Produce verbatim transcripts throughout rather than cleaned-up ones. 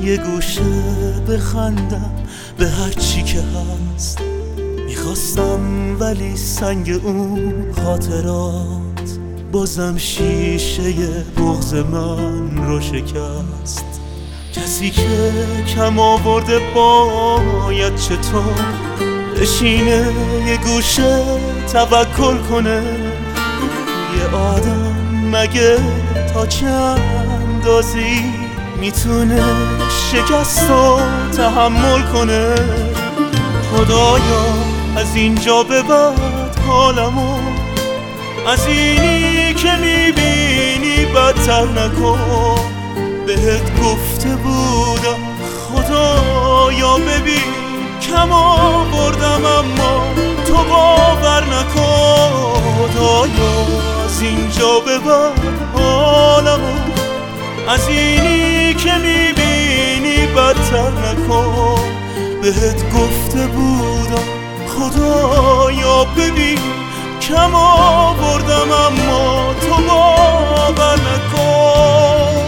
یه گوشه بخندم به هر چی که هست. میخواستم ولی سنگ اون خاطرات بازم شیشه بغض من رو شکست. کسی که کم آورده باید چطور بشینه یه گوشه توکل کنه. یه آدم مگه تا چه اندازی میتونه شکست رو تحمل کنه؟ خدایا از اینجا به بعد حالمو از اینی که میبینی بدتر نکن. بهت گفته بودم خدایا ببین کم آوردم اما تو باور نکن. خدایا از اینجا به بعد حالمو از اینی که میبینی بدتر نکن. بهت گفته بودم خدایا ببین کم آوردم اما تو باور نکن.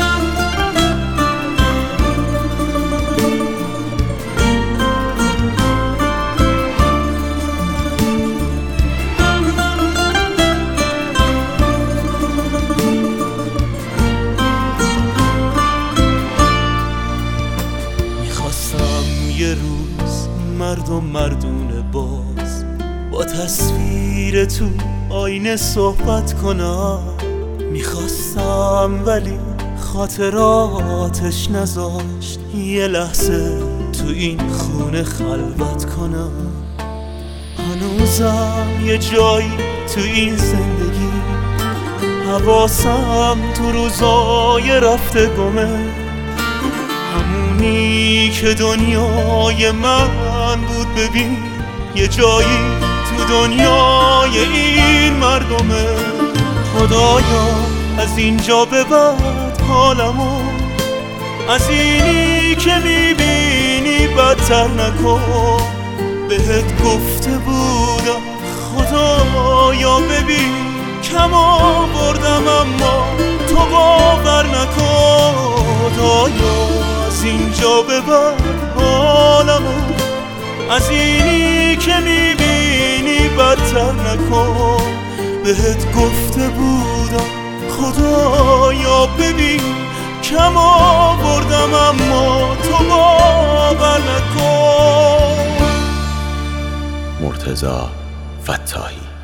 یه روز مردم مردونه باز با تصویر تو آینه صحبت کنم. میخواستم ولی خاطراتش نذاشت یه لحظه تو این خونه خلوت کنم. هنوزم یه جایی تو این زندگی حواسم تو روزای رفته گمه. همونی که دنیای من بود ببین یه جایی تو دنیای این مردمه. خدایا از اینجا به بعد حالمو از اینی که میبینی بدتر نکن. بهت گفته بودم خدایا ببین کم آوردم اما تو باور نکن. خدایا از اینجا به بعد حالمو از اینی که میبینی بدتر نکن. بهت گفته بودم خدایا ببین کم آوردم اما تو باور نکن. مرتضی فتاحی.